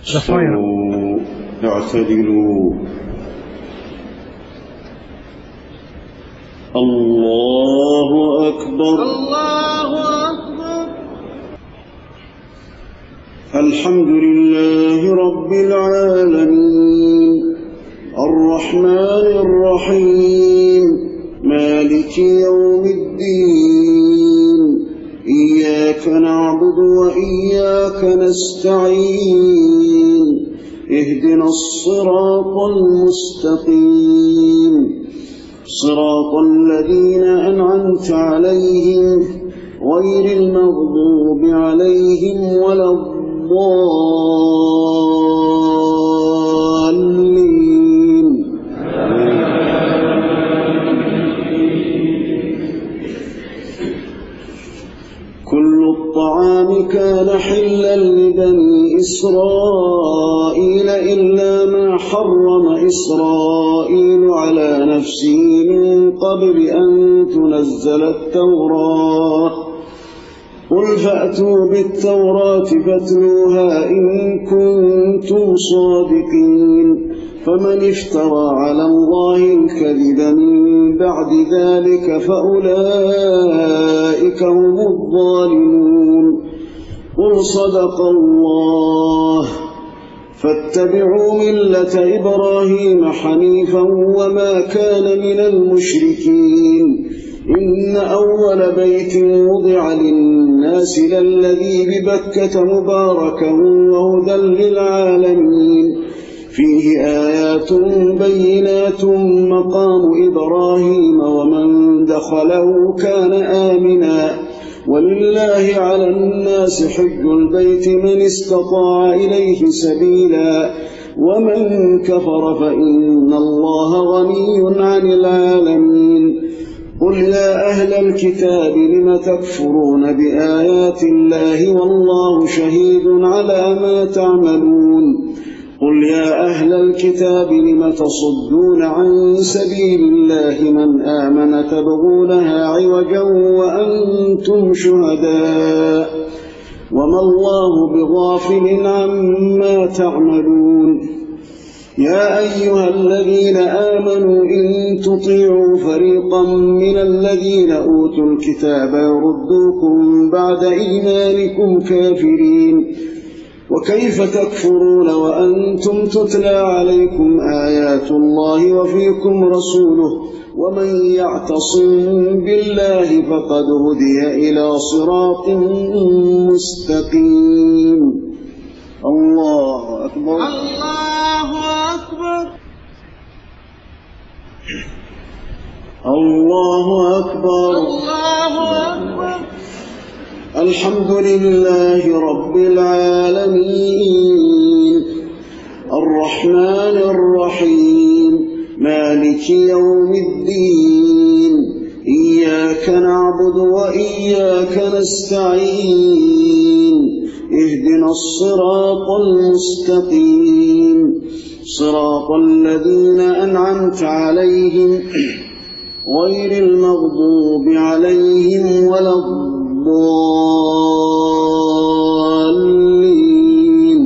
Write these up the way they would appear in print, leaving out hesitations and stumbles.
استووا اعتدلوا. الله أكبر. الله أكبر. الحمد لله رب العالمين الرحمن الرحيم مالك يوم الدين إياك نعبد وإياك نستعين اهدنا الصراط المستقيم صراط الذين أنعمت عليهم غير المغضوب عليهم ولا الضالين. كل الطعام كان حلا لبني إسرائيل إلا ما حرم إسرائيل على نفسه من قبل أن تنزل التوراة. قل فأتوا بالتوراة فاتلوها إن كنتم صادقين. فمن افترى على الله الكذب من بعد ذلك فأولئك هم الظالمون. قل صدق الله. فاتبعوا ملة إبراهيم حنيفا وما كان من المشركين. إن أول بيت وضع للناس للذي ببكة مباركا وهدى للعالمين فيه آيات بينات مقام إبراهيم ومن دخله كان آمنا ولله على الناس حج البيت من استطاع إليه سبيلا ومن كفر فإن الله غني عن العالمين. قل يا أهل الكتاب لم تكفرون بآيات الله والله شهيد على ما تعملون. قل يا أهل الكتاب لم تصدون عن سبيل الله من آمن تبغونها عوجا وأنتم شهداء وما الله بغافل عما تعملون. يا أيها الذين آمنوا إن تطيعوا فريقا من الذين أوتوا الكتاب يردوكم بعد إيمانكم كافرين. وكيف تكفرون وأنتم تتلى عليكم آيات الله وفيكم رسوله ومن يعتصم بالله فقد هدي إلى صراط مستقيم. الله أكبر. الله أكبر. الله أكبر. الله أكبر. الحمد لله رب العالمين الرحمن الرحيم مالك يوم الدين إياك نعبد وإياك نستعين اهدنا الصراط المستقيم صراط الذين أنعمت عليهم غير المغضوب عليهم ولا الضالين.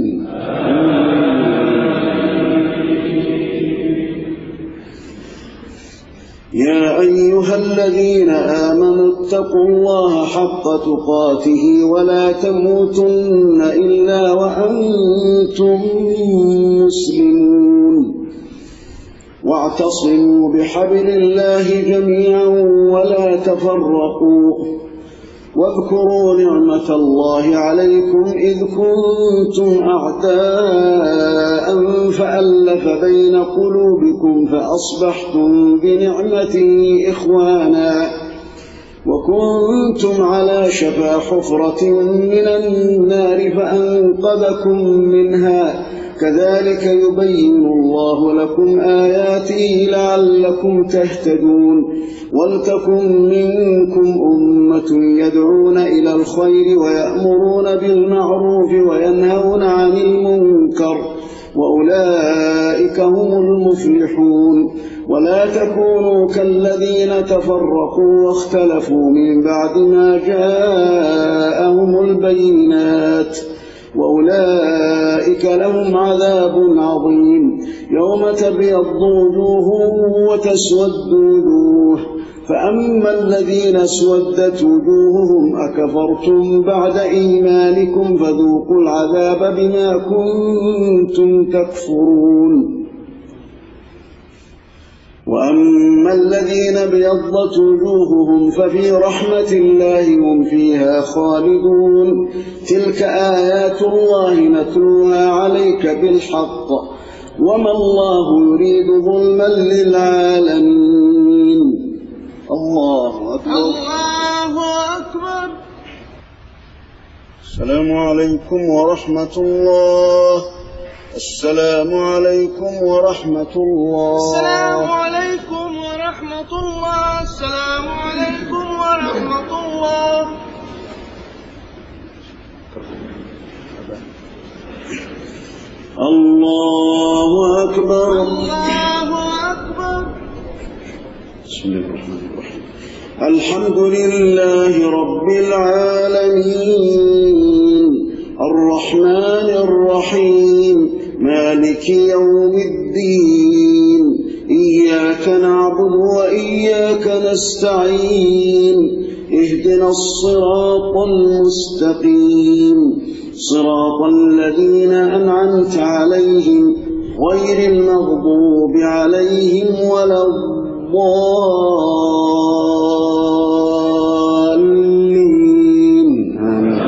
يا أيها الذين آمنوا اتقوا الله حق تقاته ولا تموتن إلا وأنتم مسلمون. واعتصموا بحبل الله جميعا ولا تفرقوا. واذكروا نعمة الله عليكم إذ كنتم أعداء فألف بين قلوبكم فأصبحتم بنعمته إخوانا وكنتم على شفا حفرة من النار فأنقذكم منها كذلك يبين الله لكم آياته لعلكم تهتدون. ولتكن منكم أمة يدعون إلى الخير ويأمرون بالمعروف وينهون عن المنكر وأولئك هم المفلحون. ولا تكونوا كالذين تفرقوا واختلفوا من بعد ما جاءهم البينات وأولئك فأولئك لهم عذاب عظيم. يوم تبيض وجوه وتسود وجوه، فأما الذين اسودت وجوههم أكفرتم بعد إيمانكم فذوقوا العذاب بما كنتم تكفرون. وأما الذين ابيضت وجوههم ففي رحمة الله هم فيها خالدون. تلك آيات الله نتلوها عليك بالحق، وما الله يريد ظلما للعالمين. الله أكبر. الله أكبر. السلام عليكم ورحمة الله. السلام عليكم ورحمة الله. السلام عليكم ورحمة الله. السلام عليكم ورحمة الله. الله أكبر. الله أكبر. بسم الله الرحمن الرحيم. الحمد لله رب العالمين الرحمن الرحيم مالك يوم الدين. إياك نعبد وإياك نستعين. اهدنا الصراط المستقيم صراط الذين أنعمت عليهم غير المغضوب عليهم ولا الضالين. آمين.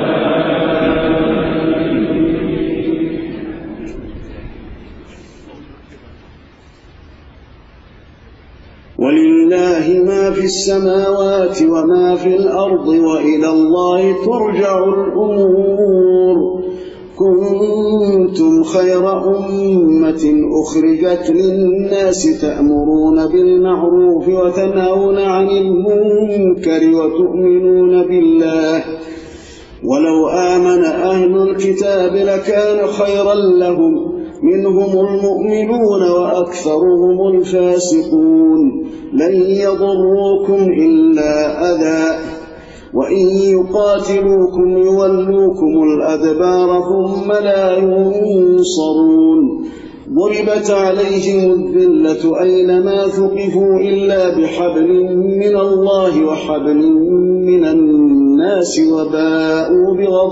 ولله ما في السماوات وما في الأرض وإلى الله ترجع الأمور. كنتم خير أمة أخرجت للناس تأمرون بالمعروف وتنهون عن المنكر وتؤمنون بالله. ولو آمن أهل الكتاب لكان خيرا لهم منهم المؤمنون وأكثرهم الفاسقون. لن يضروكم إلا أذى وإن يقاتلوكم يولوكم الأدبار ثم لا ينصرون. ضربت عليهم الذلة أينما ثقفوا إلا بحبل من الله وحبل من الناس وباءوا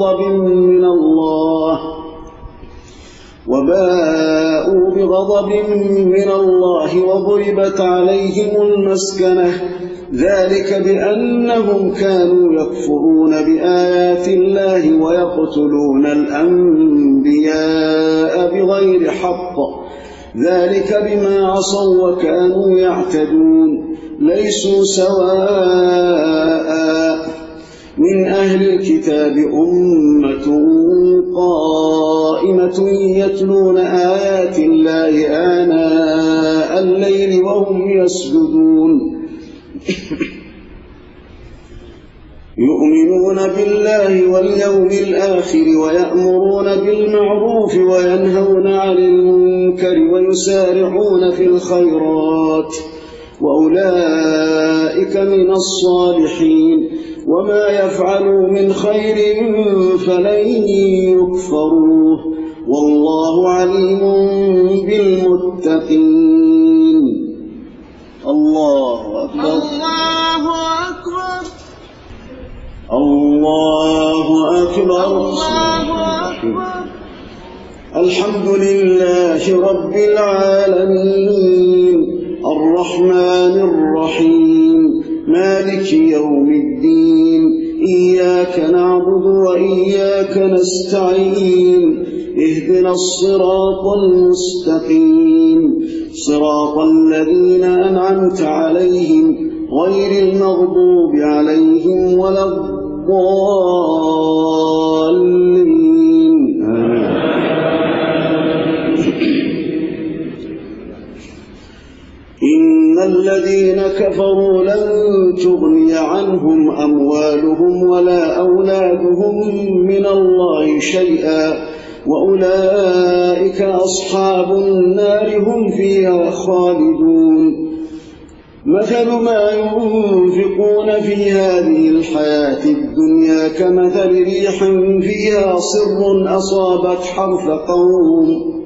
بغضب من الله وضربت عليهم المسكنة. ذلك بأنهم كانوا يكفرون بآيات الله ويقتلون الأنبياء بغير حق. ذلك بما عصوا وكانوا يعتدون. ليسوا سواء من أهل الكتاب أمة قائمة يتلون آيات الله آناء الليل وهم يسجدون. يؤمنون بالله واليوم الآخر ويأمرون بالمعروف وينهون عن المنكر ويسارعون في الخيرات وأولئك من الصالحين. وما يفعلوا من خير فلن يكفروه والله عليم بالمتقين. الله أكبر. الله أكبر. الله أكبر. الله أكبر. الحمد لله رب العالمين الرحمن الرحيم مالك يوم الدين. إياك نعبد وإياك نستعين. اهدنا الصراط المستقيم صراط الذين أنعمت عليهم غير المغضوب عليهم ولا الضالين. إن الذين كفروا لن تغني عنهم أموالهم ولا أولادهم من الله شيئا وأولئك أصحاب النار هم فيها خالدون. مثل ما ينفقون في هذه الحياة الدنيا كمثل ريح فيها صر أصابت حرث قوم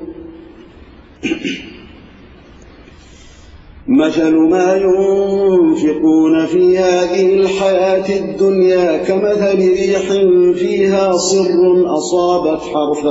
مثل ما ينفقون في هذه الحياة الدنيا كمثل ريح فيها صر أصابت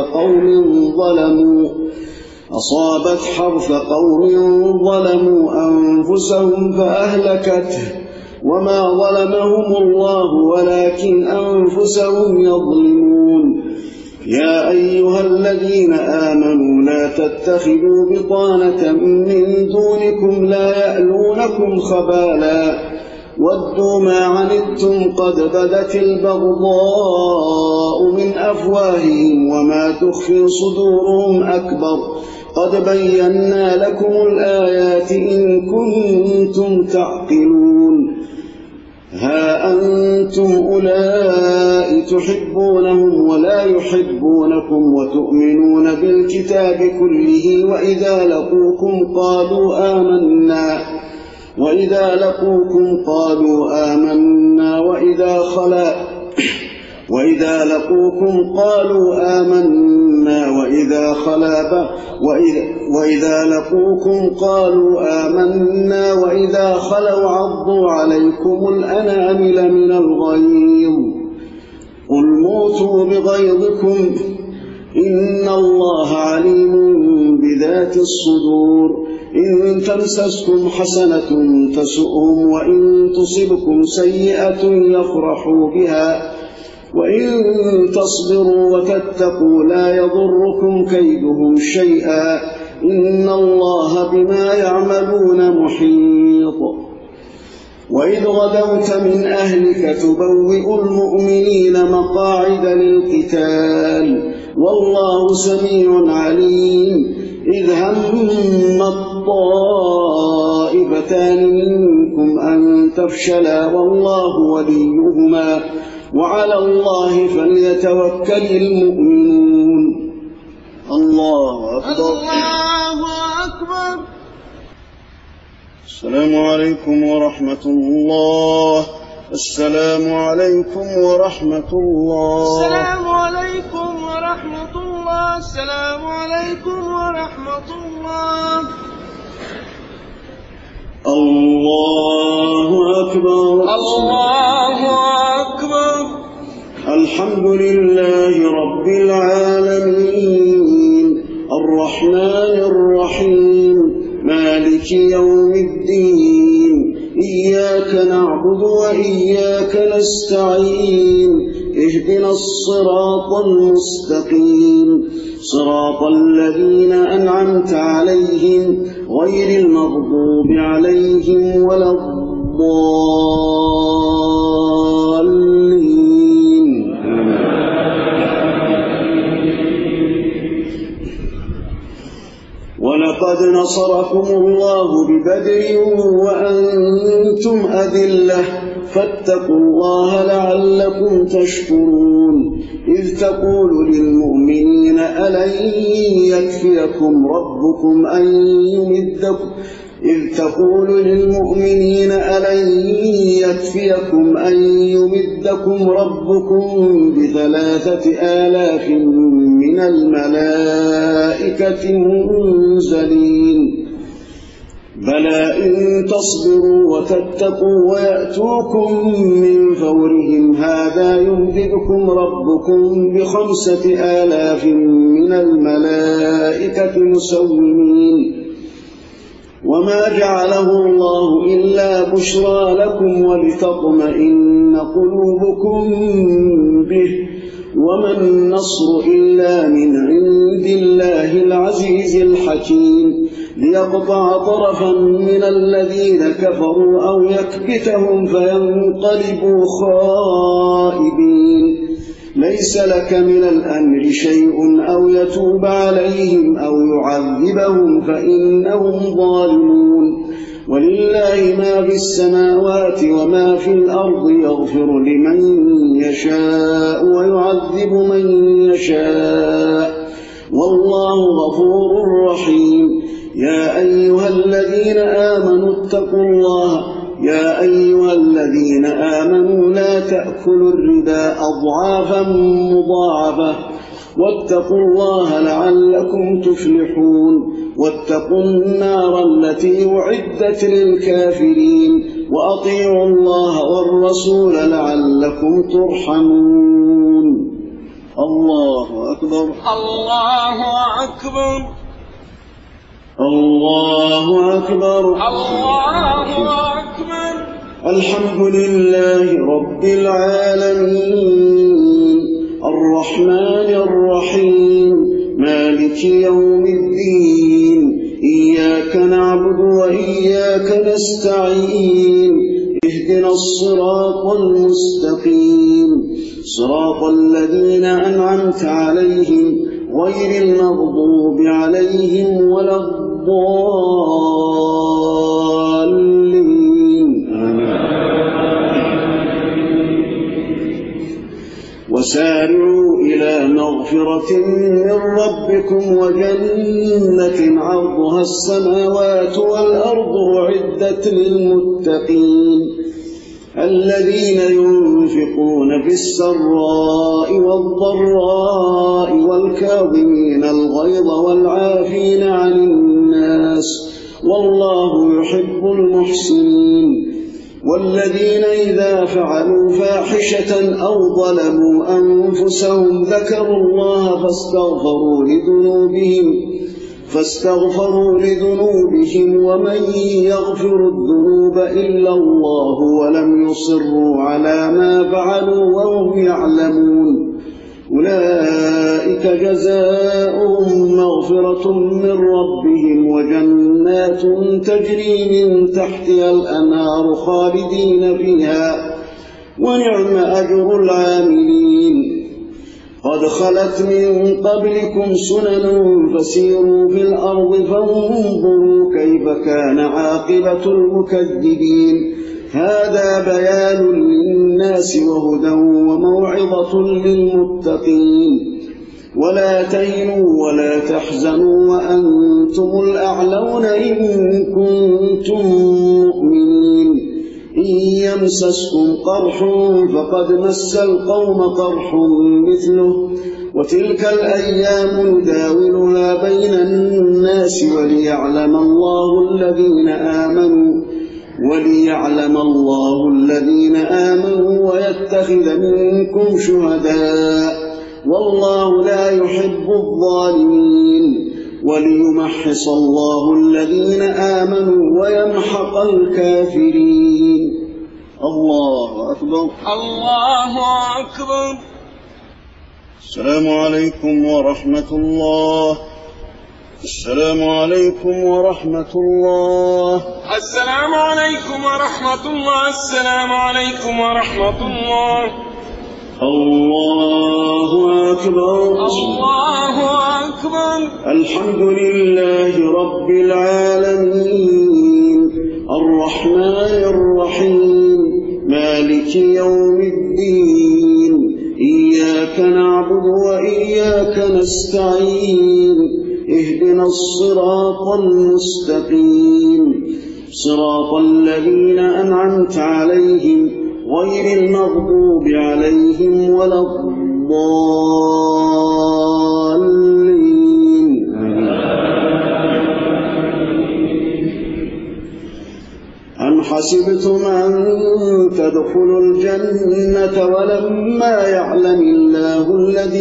حرث قوم ظلموا أنفسهم فأهلكته وما ظلمهم الله ولكن أنفسهم يظلمون يا أيها الذين آمنوا لا تتخذوا بطانة من دونكم لا يألونكم خبالا ودوا ما عنتم قد بدت البغضاء من أفواههم وما تخفي صدورهم أكبر قد بينا لكم الآيات إن كنتم تعقلون ها أنتم أولئك تحبونهم ولا يحبونكم وتؤمنون بالكتاب كله وإذا لقوكم قالوا آمنا وإذا لقوكم قالوا آمنا وإذا خلوا عضوا عليكم الأنامل من الغيظ قل موتوا بغيظكم إن الله عليم بذات الصدور إن تمسسكم حسنة تسؤهم وإن تصبكم سيئة يفرحوا بها وإن تصبروا وتتقوا لا يضركم كيدهم شيئا إن الله بما يعملون محيط وإذ غدوت من أهلك تبوئ المؤمنين مقاعد للقتال والله سميع عليم إذ هم الطائفتان منكم أن تفشلا والله وليهما وعلى الله فليتوكل المؤمنون الله أكبر السلام عليكم ورحمة الله السلام عليكم ورحمة الله السلام عليكم ورحمة الله السلام عليكم ورحمة الله الله أكبر الله أكبر الحمد لله رب العالمين الرحمن الرحيم مالك يوم الدين إياك نعبد وإياك نستعين اهدنا الصراط المستقيم صراط الذين أنعمت عليهم غير المغضوب عليهم ولا الضالين ولقد نصركم الله ببدر وأنتم أذلة فاتقوا الله لعلكم تشكرون إذ تقول للمؤمنين ألن يكفيكم أن يمدكم ربكم ب3,000 من الملائكة منزلين بلى إن تصبروا وتتقوا ويأتوكم من فورهم هذا يمددكم ربكم ب5,000 من الملائكة مسومين وما جعله الله إلا بشرى لكم ولتطمئن قلوبكم به وما النصر إلا من عند الله العزيز الحكيم ليقطع طرفا من الذين كفروا أو يكبتهم فينقلبوا خائبين ليس لك من الأمر شيء أو يتوب عليهم أو يعذبهم فإنهم ظالمون ولله ما في السماوات وما في الأرض يغفر لمن يشاء ويعذب من يشاء والله غفور رحيم يا أيها الذين آمنوا لا تأكلوا الربا أضعافا مضاعفة واتقوا الله لعلكم تفلحون واتقوا النار التي أعدت للكافرين وأطيعوا الله والرسول لعلكم ترحمون. الله أكبر. الله أكبر. الله أكبر. الله أكبر. الحمد لله رب العالمين الرحمن الرحيم مالك يوم الدين إياك نعبد وإياك نستعين اهدنا الصراط المستقيم صراط الذين أنعمت عليهم غير المغضوب عليهم ولا الضالين. وسارعوا إلى مغفرة من ربكم وجنة عرضها السماوات والأرض أعدت للمتقين الذين ينفقون في السراء والضراء والكاظمين الغيظ والعافين عن الناس والله يحب المحسنين والذين إذا فعلوا فاحشة أو ظلموا أنفسهم ذكروا الله فاستغفروا لذنوبهم ومن يغفر الذنوب إلا الله ولم يصروا على ما فعلوا وهم يعلمون أولئك جزاؤهم مغفرة من ربهم وجنات تجري من تحتها الأنهار خالدين فيها ونعم أجر العاملين. قد خلت من قبلكم سنن فسيروا في الأرض فانظروا كيف كان عاقبة المكذبين. هذا بيان للناس وهدى وموعظة للمتقين. ولا تهنوا ولا تحزنوا وأنتم الأعلون إن كنتم مؤمنين. إن يمسسكم قرح فقد مس القوم قرح مثله وتلك الأيام نداولها بين الناس وليعلم الله الذين آمنوا ويتخذ منكم شهداء والله لا يحب الظالمين وليمحص الله الذين آمنوا ويمحق الكافرين. الله أكبر. الله أكبر. السلام عليكم ورحمة الله. السلام عليكم ورحمة الله. السلام عليكم ورحمة الله. السلام عليكم ورحمة الله. الله أكبر. الله أكبر. الحمد لله رب العالمين الرحمن الرحيم مالك يوم الدين إياك نعبد وإياك نستعين اهدنا الصراط المستقيم صراط الذين أنعمت عليهم غير المغضوب عليهم ولا الضالين. أم حسبتم أن تدخلوا الجنة ولما يعلم الله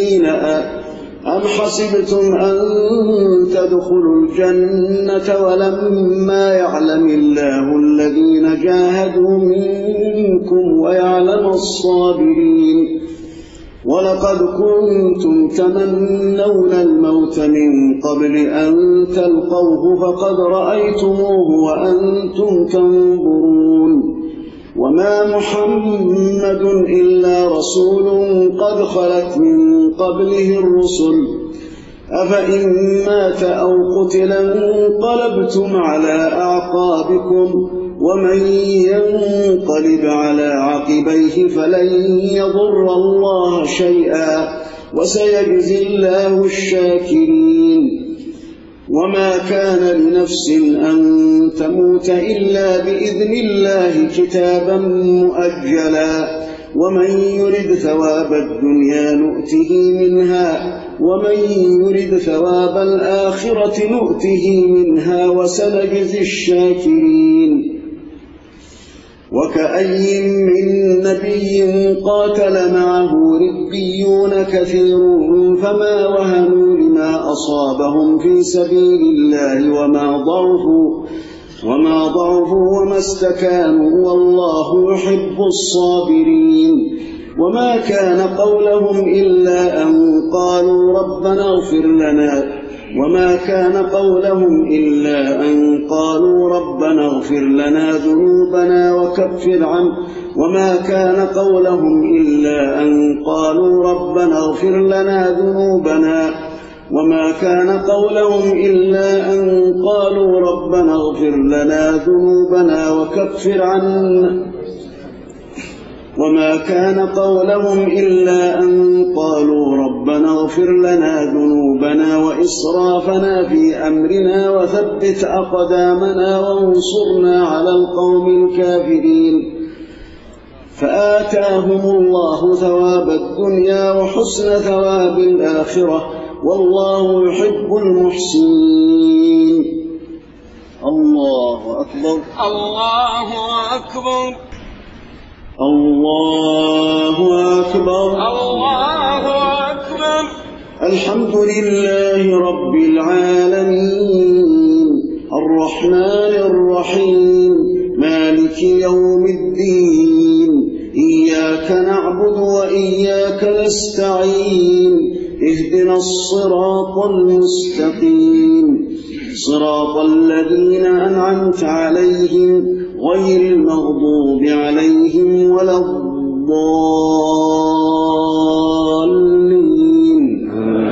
الذين جاهدوا منكم ويعلم الصابرين. ولقد كنتم تمنون الموت من قبل أن تلقوه فقد رأيتموه وأنتم تنظرون. وما محمد إلا رسول قد خلت من قبله الرسل أفإن مات أو قتل انقلبتم على أعقابكم ومن ينقلب على عقبيه فلن يضر الله شيئا وسيجزي الله الشاكرين. وما كان لنفس أن تموت إلا بإذن الله كتابا مؤجلا ومن يرد ثواب الدنيا نؤته منها ومن يرد ثواب الآخرة نؤته منها وسنجزي الشاكرين. وكأي من نبي قاتل معه ربيون كثير فما وهنوا لما أصابهم في سبيل الله وما ضعفوا وما استكانوا والله يحب الصابرين. وما كان قولهم إلا أن قالوا ربنا اغفر لنا ذنوبنا وما كان قولهم إلا أن قالوا ربنا اغفر لنا ذنوبنا وإسرافنا في أمرنا وثبت أقدامنا وانصرنا على القوم الكافرين. فآتاهم الله ثواب الدنيا وحسن ثواب الآخرة والله يحب المحسنين. الله أكبر الله أكبر الله أكبر الله أكبر. الحمد لله رب العالمين الرحمن الرحيم مالك يوم الدين إياك نعبد وإياك نستعين اهدنا الصراط المستقيم صراط الذين أنعمت عليهم غير المغضوب عليهم ولا الضالين.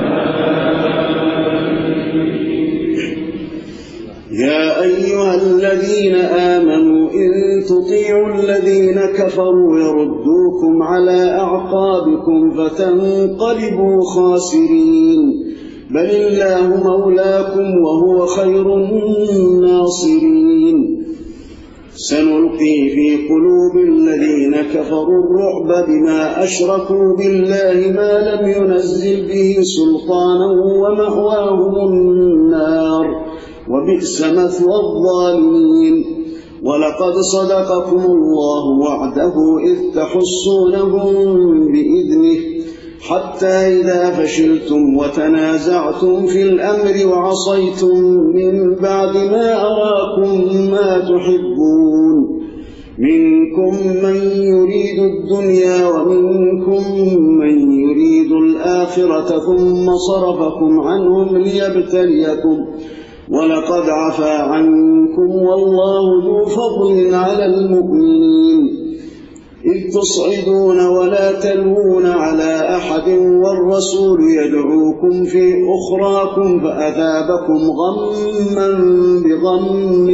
يا أيها الذين آمنوا إن تطيعوا الذين كفروا يردوكم على أعقابكم فتنقلبوا خاسرين بل الله مولاكم وهو خير الناصرين. سنلقي في قلوب الذين كفروا الرعب بما أشركوا بالله ما لم ينزل به سلطانا ومأواهم النار وبئس مثوى الظالمين. ولقد صدقكم الله وعده إذ تحسونهم بإذنه حتى إذا فشلتم وتنازعتم في الأمر وعصيتم من بعد ما أراكم ما تحبون منكم من يريد الدنيا ومنكم من يريد الآخرة ثم صرفكم عنهم ليبتليكم ولقد عفا عنكم والله ذو فضل على المؤمنين. إذ تصعدون ولا تلوون على أحد والرسول يدعوكم في أخراكم فأثابكم غما بغم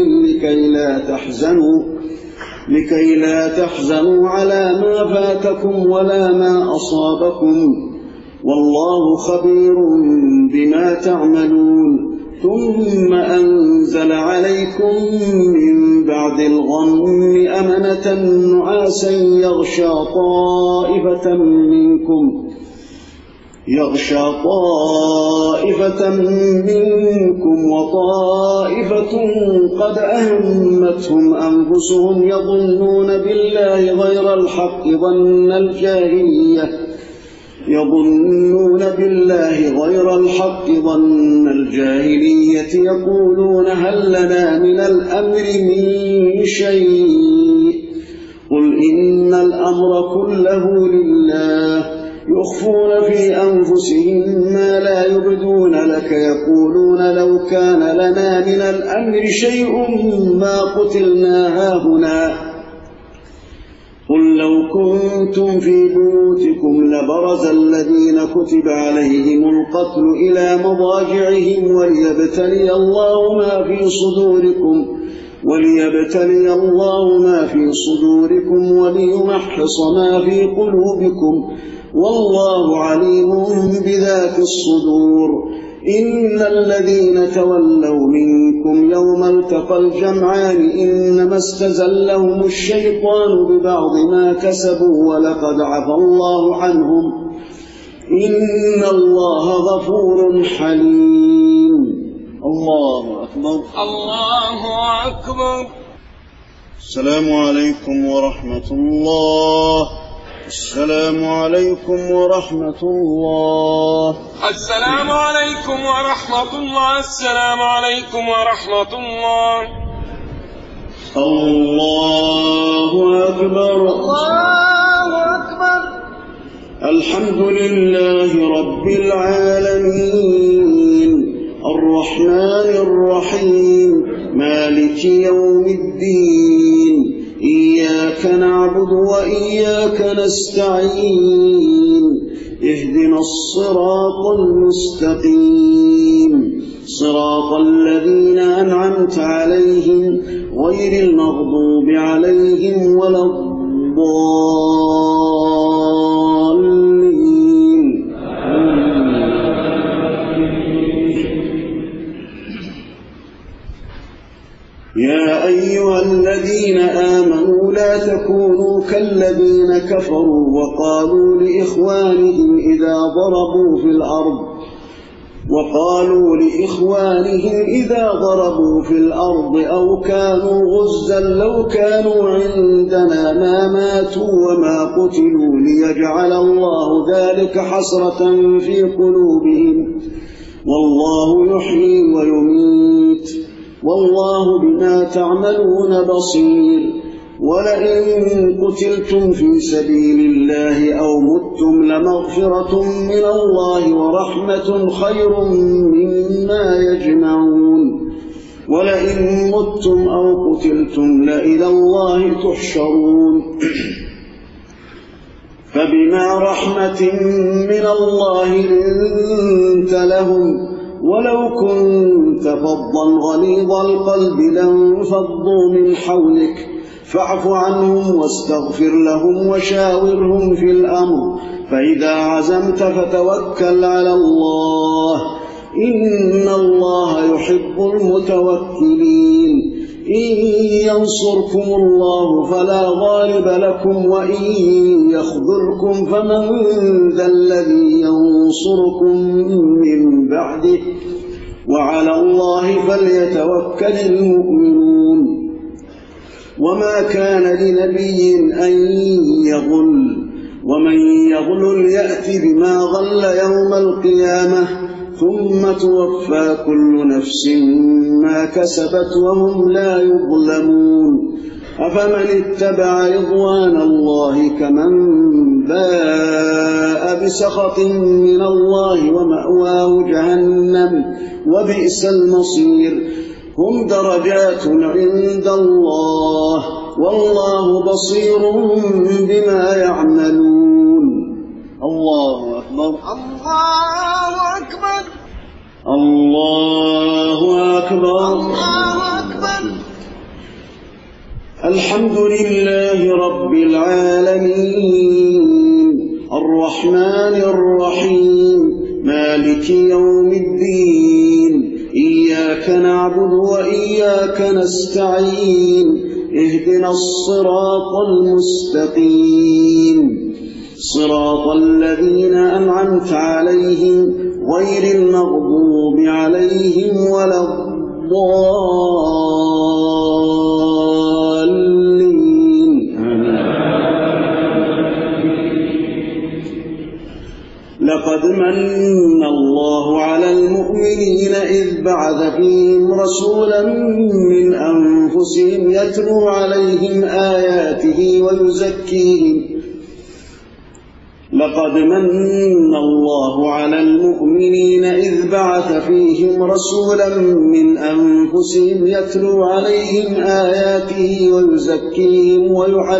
لكي لا تحزنوا على ما فاتكم ولا ما أصابكم والله خبير بما تعملون. ثم أنزل عليكم من بعد الغم أمنة نعاسا يغشى طائفة منكم وطائفة قد أهمتهم أنفسهم يظنون بالله غير الحق ظن الجاهلية يقولون هل لنا من الأمر من شيء قل إن الأمر كله لله يخفون في أنفسهم ما لا يبدون لك يقولون لو كان لنا من الأمر شيء ما قتلنا هاهنا قل لو كنتم في بيوتكم لبرز الذين كتب عليهم القتل إلى مضاجعهم وليبتلي الله ما في صدوركم وليمحص ما في قلوبكم والله عليم بذات الصدور. إن الذين تولوا منكم يوم التقى الجمعان إنما استزلهم الشيطان ببعض ما كسبوا ولقد عفى الله عنهم إن الله غفور حليم. الله أكبر. الله أكبر. السلام عليكم ورحمة الله. السلام عليكم ورحمة الله. السلام عليكم ورحمة الله. السلام عليكم ورحمة الله. الله أكبر. الله أكبر. الحمد لله رب العالمين الرحمن الرحيم مالك يوم الدين إياك نعبد وإياك نستعين اهدنا الصراط المستقيم صراط الذين أنعمت عليهم غير المغضوب عليهم ولا الضالين. يا أيها الذين آمنوا لا تكونوا كالذين كفروا وقالوا لإخوانهم إذا ضربوا في الأرض أو كانوا غزا لو كانوا عندنا ما ماتوا وما قتلوا ليجعل الله ذلك حسرة في قلوبهم والله يحيي ويميت والله بما تعملون بصير. ولئن قتلتم في سبيل الله أو متم لمغفرة من الله ورحمة خير مما يجمعون. ولئن متم أو قتلتم لإلى الله تحشرون. فبما رحمة من الله لنت لهم ولو كنت فظا غليظ القلب لانفضوا من حولك فاعف عنهم واستغفر لهم وشاورهم في الأمر فإذا عزمت فتوكل على الله إن الله يحب المتوكلين. إن ينصركم الله فلا غالب لكم وإن يخذلكم فمن ذا الذي ينصركم من بعده وعلى الله فليتوكل المؤمنون. وما كان لنبي أن يغل ومن يغل يأتي بما غل يوم القيامة ثم توفى كل نفس ما كسبت وهم لا يظلمون. أفمن اتبع رضوان الله كمن باء بسخط من الله ومأواه جهنم وبئس المصير. هم درجات عند الله والله بصير بما يعملون. الله أكبر. الله أكبر. الله أكبر. الله أكبر. الحمد لله رب العالمين الرحمن الرحيم مالك يوم الدين إياك نعبد وإياك نستعين اهدنا الصراط المستقيم صراط الذين أنعمت عليهم غير المغضوب عليهم ولا الضالين. لقد من الله على المؤمنين إذ بعث فيهم رسولا من أنفسهم يتلو عليهم آياته ويزكيهم. لقد من الله على المؤمنين إذ بعث فيهم رسولا من أنفسهم يتلو عليهم آياته ويزكيهم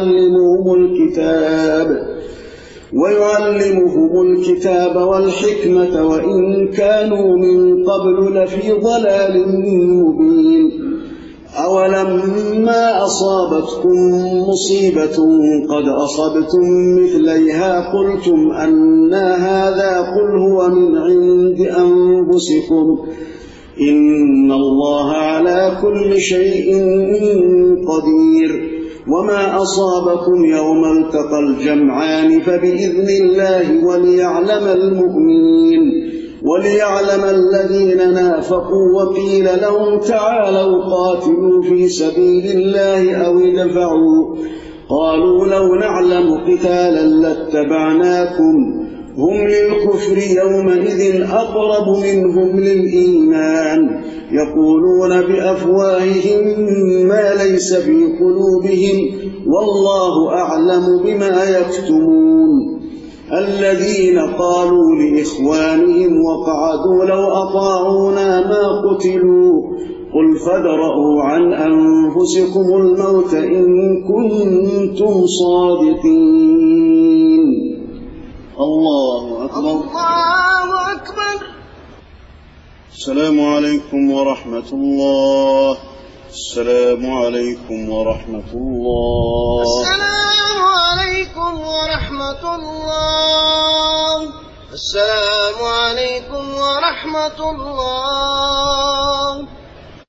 ويعلمهم الكتاب والحكمة وإن كانوا من قبل لفي ضلال مبين. أولما أصابتكم مصيبة قد أصبتم مثليها قلتم أنى هذا قل هو من عند أنفسكم إن الله على كل شيء قدير وما أصابكم يوم التقى الجمعان فبإذن الله وليعلم الذين نافقوا وقيل لهم تعالوا قاتلوا في سبيل الله أو ادفعوا قالوا لو نعلم قتالا لاتبعناكم هم للكفر يومئذ أقرب منهم للإيمان يقولون بأفواههم ما ليس في قلوبهم والله أعلم بما يكتمون الذين قالوا لإخوانهم وقعدوا لو أطاعونا ما قتلوا قل فادرءوا عن أنفسكم الموت إن كنتم صادقين. الله أكبر. الله أكبر. السلام عليكم ورحمة الله. السلام عليكم ورحمة الله. السلام عليكم ورحمة الله. السلام عليكم ورحمة الله.